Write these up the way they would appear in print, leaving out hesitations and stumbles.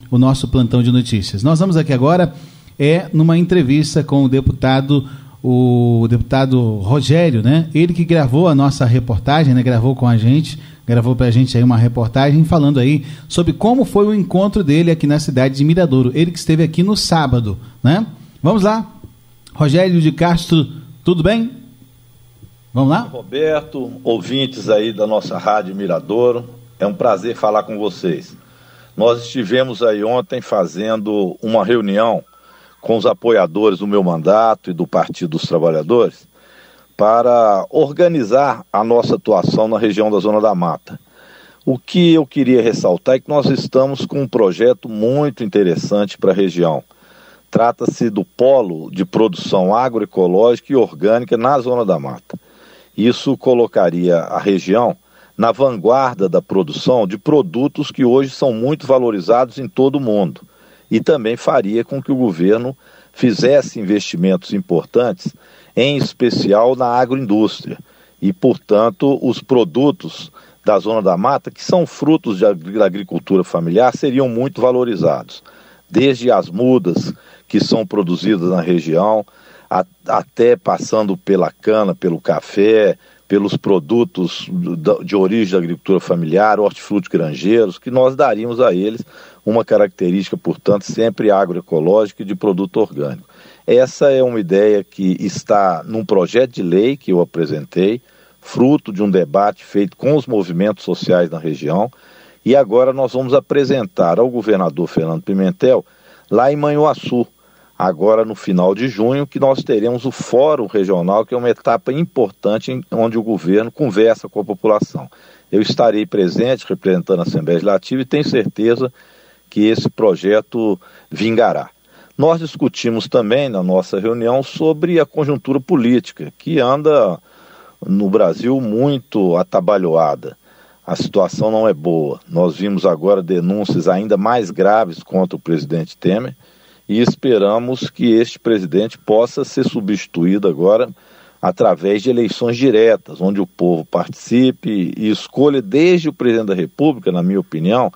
o nosso plantão de notícias. Nós vamos aqui agora numa entrevista com o deputado Rogério, né? Ele que gravou a nossa reportagem, né? Gravou pra gente aí uma reportagem falando aí sobre como foi o encontro dele aqui na cidade de Miradouro. Ele que esteve aqui no sábado, né? Vamos lá. Rogério de Castro, tudo bem? Vamos lá? Roberto, ouvintes aí da nossa rádio Miradouro, é um prazer falar com vocês. Nós estivemos aí ontem fazendo uma reunião com os apoiadores do meu mandato e do Partido dos Trabalhadores para organizar a nossa atuação na região da Zona da Mata. O que eu queria ressaltar é que nós estamos com um projeto muito interessante para a região. Trata-se do polo de produção agroecológica e orgânica na Zona da Mata. Isso colocaria a região na vanguarda da produção de produtos que hoje são muito valorizados em todo o mundo. E também faria com que o governo fizesse investimentos importantes, em especial na agroindústria. E, portanto, os produtos da Zona da Mata, que são frutos da agricultura familiar, seriam muito valorizados. Desde as mudas que são produzidas na região, até passando pela cana, pelo café, pelos produtos de origem da agricultura familiar, hortifruti granjeiros, que nós daríamos a eles uma característica, portanto, sempre agroecológica e de produto orgânico. Essa é uma ideia que está num projeto de lei que eu apresentei, fruto de um debate feito com os movimentos sociais na região, e agora nós vamos apresentar ao governador Fernando Pimentel, lá em Manhuaçu, agora no final de junho, que nós teremos o Fórum Regional, que é uma etapa importante onde o governo conversa com a população. Eu estarei presente representando a Assembleia Legislativa e tenho certeza que esse projeto vingará. Nós discutimos também na nossa reunião sobre a conjuntura política, que anda no Brasil muito atabalhoada. A situação não é boa. Nós vimos agora denúncias ainda mais graves contra o presidente Temer, e esperamos que este presidente possa ser substituído agora através de eleições diretas, onde o povo participe e escolha desde o presidente da República, na minha opinião,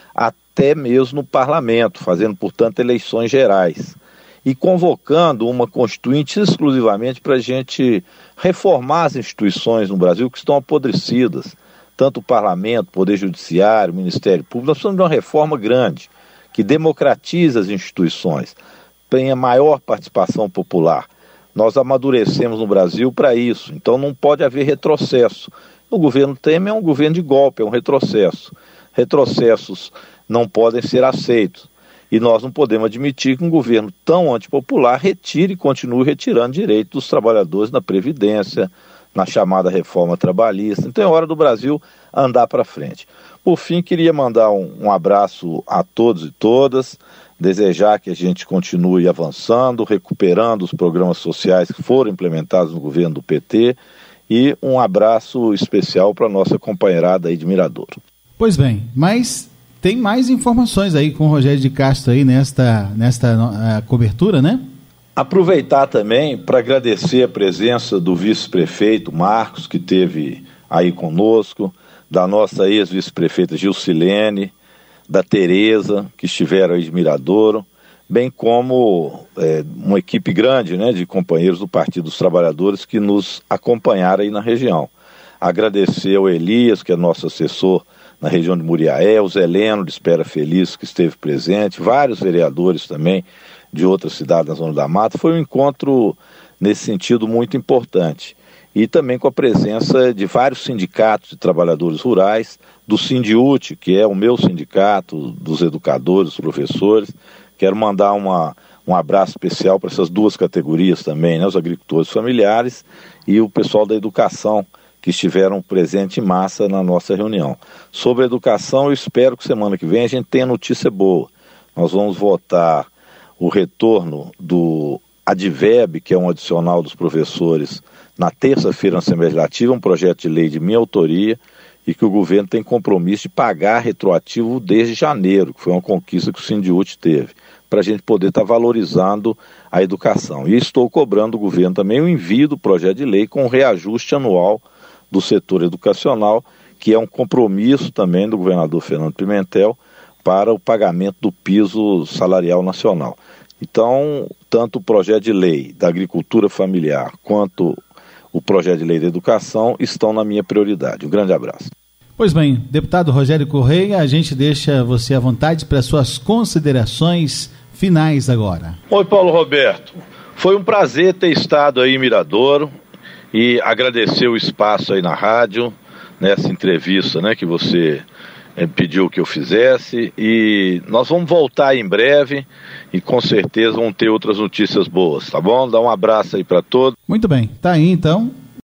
até mesmo no parlamento, fazendo, portanto, eleições gerais. E convocando uma constituinte exclusivamente para a gente reformar as instituições no Brasil que estão apodrecidas, tanto o parlamento, o poder judiciário, o Ministério Público. Nós precisamos de uma reforma grande, que democratize as instituições, tenha maior participação popular. Nós amadurecemos no Brasil para isso, então não pode haver retrocesso. O governo Temer é um governo de golpe, é um retrocesso. Retrocessos não podem ser aceitos. E nós não podemos admitir que um governo tão antipopular retire e continue retirando direitos dos trabalhadores na Previdência, na chamada reforma trabalhista. Então é hora do Brasil andar para frente. Por fim, queria mandar um abraço a todos e todas, desejar que a gente continue avançando, recuperando os programas sociais que foram implementados no governo do PT, e um abraço especial para a nossa companheirada aí de Miradouro. Pois bem, mas tem mais informações aí com o Rogério de Castro aí nesta cobertura, né? Aproveitar também para agradecer a presença do vice-prefeito Marcos, que esteve aí conosco, da nossa ex-vice-prefeita Gilcilene, da Tereza, que estiveram aí de Miradouro, bem como uma equipe grande, né, de companheiros do Partido dos Trabalhadores que nos acompanharam aí na região. Agradecer ao Elias, que é nosso assessor na região de Muriaé, o Zé Leno de Espera Feliz, que esteve presente, vários vereadores também de outras cidades na Zona da Mata. Foi um encontro, nesse sentido, muito importante. E também com a presença de vários sindicatos de trabalhadores rurais, do Sindiúti, que é o meu sindicato, dos educadores, dos professores. Quero mandar um abraço especial para essas duas categorias também, né, os agricultores familiares e o pessoal da educação, que estiveram presentes em massa na nossa reunião. Sobre a educação, eu espero que semana que vem a gente tenha notícia boa. Nós vamos votar o retorno do Adverb, que é um adicional dos professores, na terça-feira na Assembleia Legislativa, um projeto de lei de minha autoria, e que o governo tem compromisso de pagar retroativo desde janeiro, que foi uma conquista que o Sindiúti teve, para a gente poder estar valorizando a educação. E estou cobrando do governo também o envio do projeto de lei com reajuste anual do setor educacional, que é um compromisso também do governador Fernando Pimentel, para o pagamento do piso salarial nacional. Então, tanto o projeto de lei da agricultura familiar quanto o projeto de lei da educação estão na minha prioridade. Um grande abraço. Pois bem, deputado Rogério Correia, a gente deixa você à vontade para suas considerações finais agora. Oi, Paulo Roberto. Foi um prazer ter estado aí em Miradouro e agradecer o espaço aí na rádio, nessa entrevista, né, que você pediu que eu fizesse, e nós vamos voltar em breve e com certeza vão ter outras notícias boas, tá bom? Dá um abraço aí para todos. Muito bem, tá aí então